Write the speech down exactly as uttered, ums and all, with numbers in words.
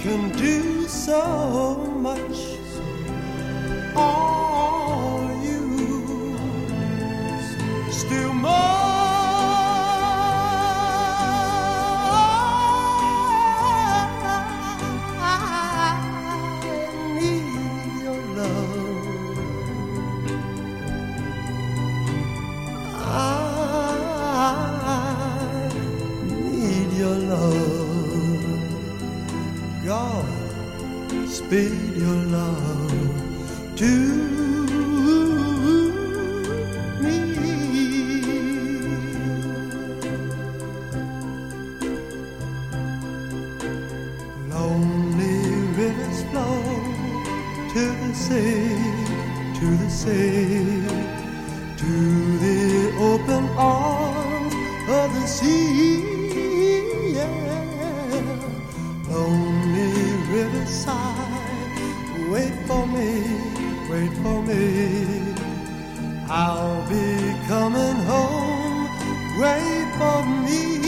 can do so much. Are you still more? God, speed your love to me. Lonely rivers flow to the sea, to the sea, to the open arms of the sea. Lonely riverside, wait for me, wait for me. I'll be coming home, wait for me.